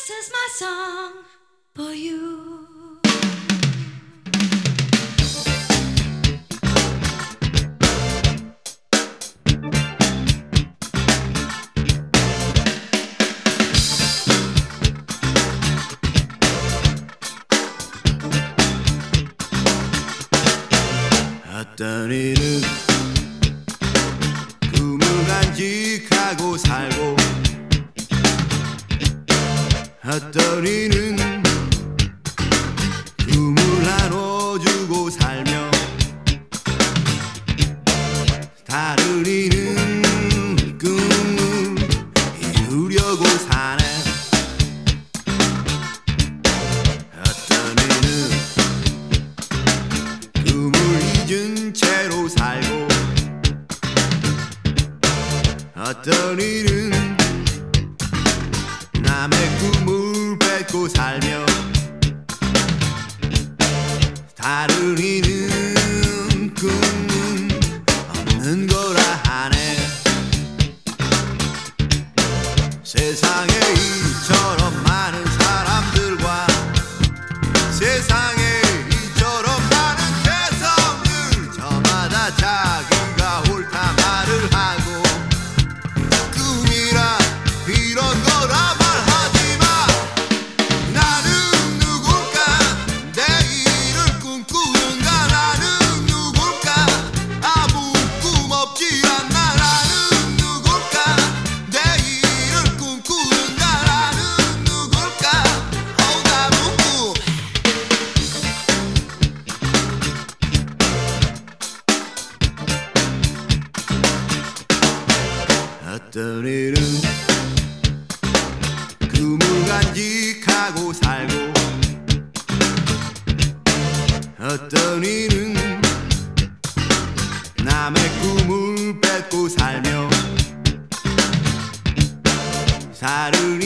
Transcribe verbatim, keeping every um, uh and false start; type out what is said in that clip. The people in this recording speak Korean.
This is my song for you. 어떤 이는 꿈을 간직하고 살고 어떤 이는 꿈을 나눠주고 살며 다른 이는 꿈을 이루려고 사네. 어떤 이는 꿈을 잊은 채로 살고 어떤 이는 남의 꿈을 뺏고 살며 다른 이는 꿈은 없는 거라 하네. 세상에 이처럼 많은 사람들과 세상에 이처럼 많은 개성들 저마다 자기가 옳다 말을 하고 꿈이란 이런 거라 말하지마. 나는 누굴까 내일을 꿈꾸는가. 나는 누굴까 아무 꿈 없지 않나. 나는 누굴까 내일을 꿈꾸는가. 나는 누굴까 오다무 꿈. 어떤 일은 꿈을 간직하고 살고 어떤 이는 남의 꿈을 뺏고 살며 다른